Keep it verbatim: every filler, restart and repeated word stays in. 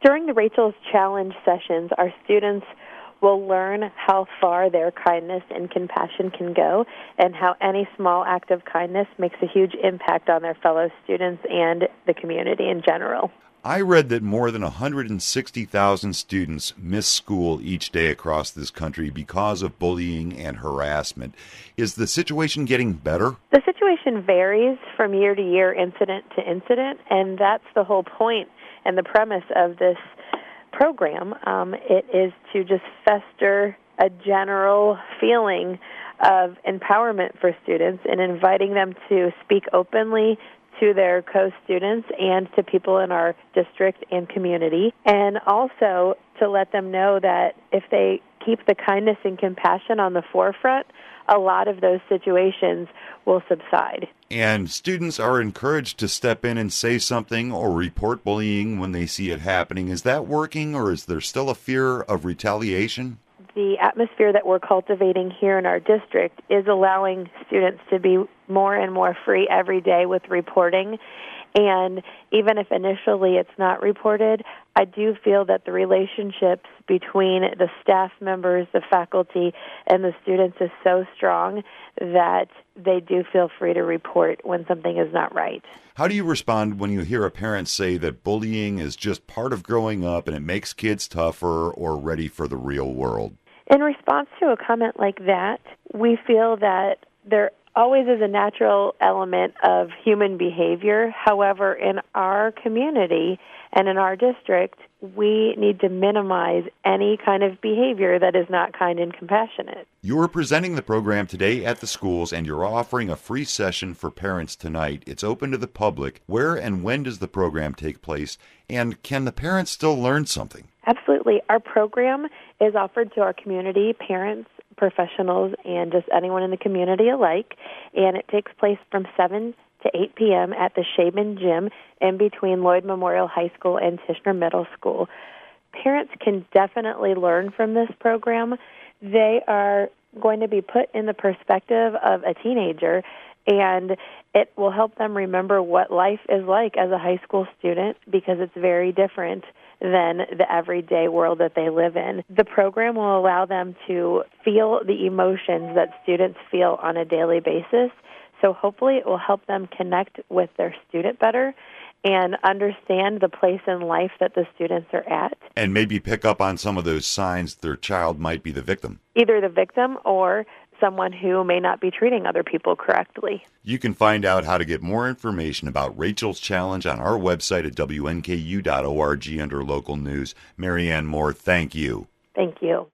During the Rachel's Challenge sessions, our students will learn how far their kindness and compassion can go and how any small act of kindness makes a huge impact on their fellow students and the community in general. I read that more than one hundred sixty thousand students miss school each day across this country because of bullying and harassment. Is the situation getting better? The situation varies from year to year, incident to incident, and that's the whole point and the premise of this program. Um, it is to just fester a general feeling of empowerment for students and inviting them to speak openly to their co-students and to people in our district and community, and also to let them know that if they keep the kindness and compassion on the forefront, a lot of those situations will subside. And students are encouraged to step in and say something or report bullying when they see it happening. Is that working, or is there still a fear of retaliation? The atmosphere that we're cultivating here in our district is allowing students to be more and more free every day with reporting. And even if initially it's not reported, I do feel that the relationships between the staff members, the faculty, and the students is so strong that they do feel free to report when something is not right. How do you respond when you hear a parent say that bullying is just part of growing up and it makes kids tougher or ready for the real world? In response to a comment like that, we feel that there always is a natural element of human behavior. However, in our community and in our district, we need to minimize any kind of behavior that is not kind and compassionate. You're presenting the program today at the schools, and you're offering a free session for parents tonight. It's open to the public. Where and when does the program take place, and can the parents still learn something? Absolutely. Our program is offered to our community, parents, professionals, and just anyone in the community alike, and it takes place from seven to eight p.m. at the Shaman Gym in between Lloyd Memorial High School and Tishner Middle School. Parents can definitely learn from this program. They are going to be put in the perspective of a teenager, and it will help them remember what life is like as a high school student, because it's very different than the everyday world that they live in. The program will allow them to feel the emotions that students feel on a daily basis, so hopefully it will help them connect with their student better and understand the place in life that the students are at. And maybe pick up on some of those signs their child might be the victim. Either the victim or someone who may not be treating other people correctly. You can find out how to get more information about Rachel's Challenge on our website at W N K U dot org under local news. Marianne Moore, thank you. Thank you.